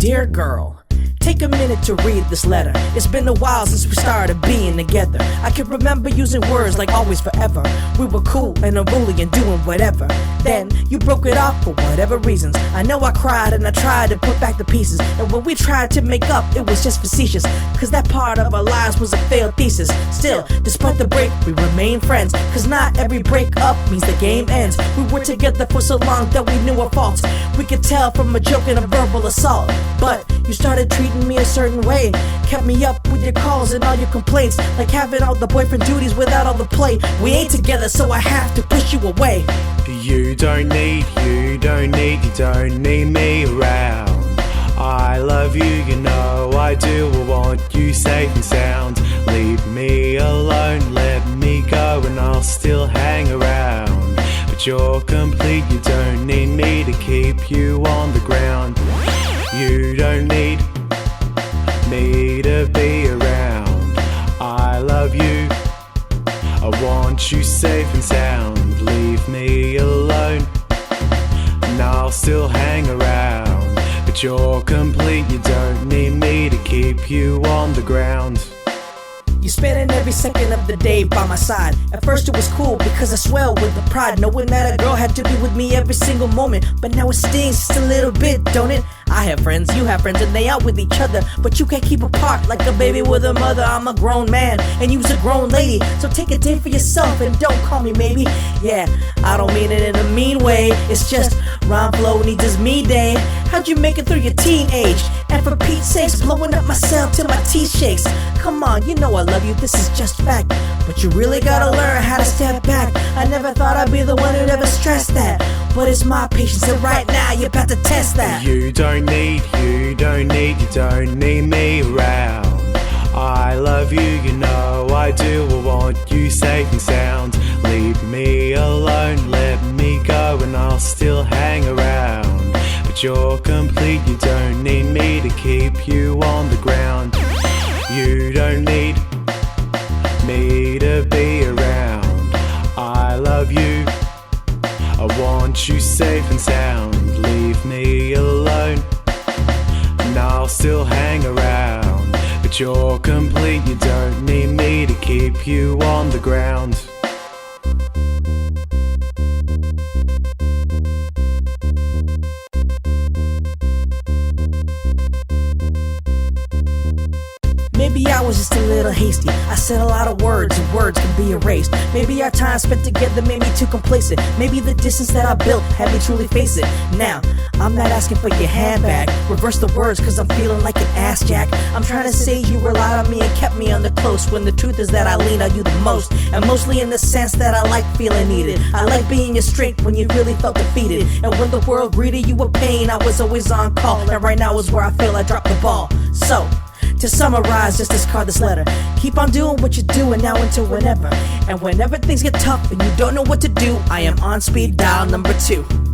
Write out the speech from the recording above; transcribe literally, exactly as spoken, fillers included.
Dear girl, take a minute to read this letter. It's been a while since we started being together. I can remember using words like always, forever. We were cool and unruly and doing whatever. Then you broke it off for whatever reasons. I know I cried and I tried to put back the pieces. And when we tried to make up, it was just facetious, cause that part of our lives was a failed thesis. Still, despite the break, we remain friends, cause not every breakup means the game ends. We were together for so long that we knew our faults. We could tell from a joke and a verbal assault. But you started treating me a certain way, kept me up with your calls and all your complaints, like having all the boyfriend duties without all the play. We ain't together, so I have to push you away. You don't need, you don't need, you don't need me around. I love you, you know I do. I want you safe and sound. Leave me alone, let me go, and I'll still hang around. But you're complete, you don't need me to keep you on the ground. You don't need me to be around. I love you, I want you safe and sound. Leave me alone, and I'll still hang around. But you're complete, you don't need me to keep you on the ground. You spending every second of the day by my side. At first it was cool because I swell with the pride, knowing that a girl had to be with me every single moment. But now it stings just a little bit, don't it? I have friends, you have friends, and they out with each other, but you can't keep apart like a baby with a mother. I'm a grown man and you's a grown lady, so take a day for yourself and don't call me maybe. Yeah, I don't mean it in a mean way, it's just rhyme flow needs his me day. How'd you make it through your teenage? And for Pete's sakes, blowing up myself till my teeth shakes. Come on, you know I love you, this is just fact, but you really gotta learn how to step back. I never thought I'd be the one who'd ever stress that, but it's my patience, and right now you're about to test that. You don't need, you don't need, you don't need me around. I love you, you know I do. I want you safe and sound. Leave me alone, let me go, and I'll still hang around. But you're complete, you don't need me to keep you on the ground. You don't need me to be around. I love you, I want you safe and sound. Leave me alone, and I'll still hang around. But you're complete, you don't need me to keep you on the ground. Maybe I was just a little hasty. I said a lot of words and words can be erased. Maybe our time spent together made me too complacent. Maybe the distance that I built had me truly face it. Now, I'm not asking for your hand back. Reverse the words cause I'm feeling like an ass jack. I'm trying to say you relied on me and kept me under close, when the truth is that I lean on you the most. And mostly in the sense that I like feeling needed. I like being your strength when you really felt defeated. And when the world greeted you with pain, I was always on call. And right now is where I feel I dropped the ball. So, to summarize, just discard this letter. Keep on doing what you're doing now until whenever. And whenever things get tough and you don't know what to do, I am on speed dial number two.